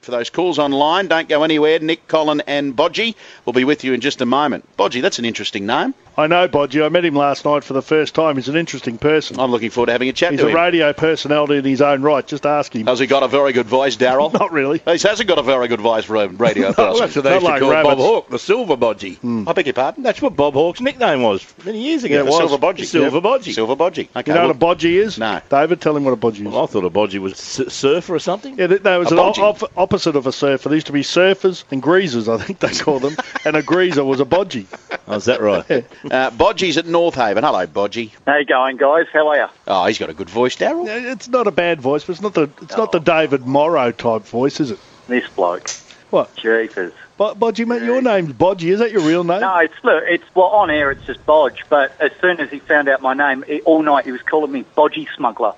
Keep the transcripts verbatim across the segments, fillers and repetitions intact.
for those calls online. Don't go anywhere. Nick, Colin and Bodgy will be with you in just a moment. Bodgy, that's an interesting name. I know Bodgy. I met him last night for the first time. He's an interesting person. I'm looking forward to having a chat He's to a him. radio personality in his own right. Just ask him. Has he got a very good voice, Darryl? Not really. He hasn't got a very good voice for a radio No, person. that's what they Not used to like call rabbits. Bob Hawke, the Silver Bodgy. Mm. I beg your pardon? That's what Bob Hawke's nickname was many years ago. Yeah, it The was. Silver Bodgy. Silver Yep. Bodgy. Silver Bodgy. Okay, You know well, what a bodgy is? No. David, tell him what a bodgy is. Well, I thought a bodgy was s- surfer or something. Yeah, that, that was A an bodgy. op- opposite of a surfer. There used to be surfers and greasers, I think they call them, and a greaser was a bodgy. Oh, is that right? uh, Bodgy's at North Haven. Hello, Bodgy. How you going, guys? How are you? Oh, he's got a good voice, Darryl. Yeah, It's not a bad voice, but it's not the it's not the David Morrow type voice, is it? This bloke. What? Jeepers. Bo- Bodgy, mate, your name's Bodgy. Is that your real name? No, it's look, it's well on air. It's just Bodge. But as soon as he found out my name, he, all night he was calling me Bodgy Smuggler.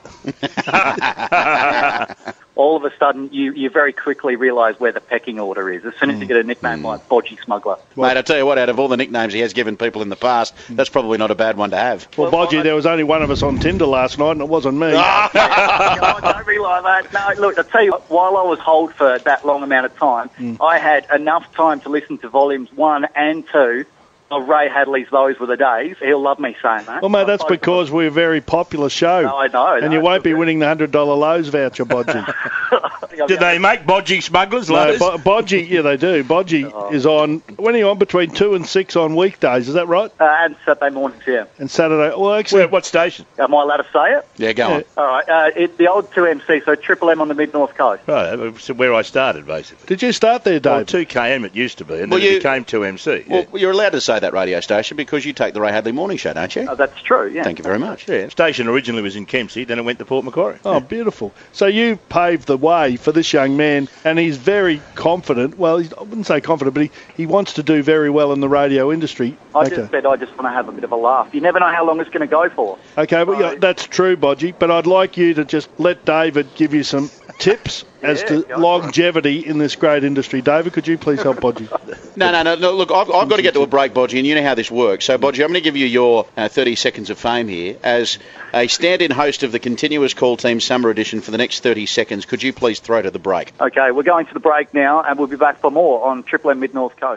All of a sudden, you, you very quickly realise where the pecking order is. As soon as you get a nickname like Bodgy Smuggler. Mate, I tell you what, out of all the nicknames he has given people in the past, that's probably not a bad one to have. Well, Bodgy, there was only one of us on Tinder last night, and it wasn't me. God, don't be like that. No, look, I tell you, what, while I was hold for that long amount of time, I had enough time to listen to volumes one and two of Ray Hadley's Those Were the Days. He'll love me saying that. Well, mate, that's because we're a very popular show. No, I know. And no, you won't be it's winning the one hundred dollar Lowe's voucher, Bodgy. good. Did they make bodgy smugglers? No, Lowe's? Bo- Bodgy, yeah, they do. Bodgy is on, when are you on? Between two and six on weekdays, is that right? Uh, and Saturday mornings, yeah. And Saturday, well, actually, Where, what station? Am I allowed to say it? Yeah, go on. All right. Uh, it, the old two M C, so Triple M on the mid-north coast. Right, so where I started, basically. did you start there, Well, Dave? two K M it used to be, and Well, then you- it became two M C. Well, you're allowed to say that radio station because you take the Ray Hadley Morning Show, don't you? Oh, that's true, yeah. Thank you very much. yeah, the station originally was in Kempsey, then it went to Port Macquarie. Oh, beautiful. So you paved the way for this young man, and he's very confident. Well, he's, I wouldn't say confident, but he, he wants to do very well in the radio industry. I okay. just said I just want to have a bit of a laugh. You never know how long it's going to go for. Okay, but yeah, that's true, Bodgy. But I'd like you to just let David give you some tips as Yeah, to go for it. longevity in this great industry. David, could you please help Bodgy? No, no, no, no. Look, I've, I've got to get to a break, Bodgy, and you know how this works. So, Bodgy, I'm going to give you your uh, thirty seconds of fame here. As a stand-in host of the Continuous Call Team Summer Edition for the next thirty seconds, could you please throw to the break? Okay, we're going to the break now, and we'll be back for more on Triple M Mid-North Coast.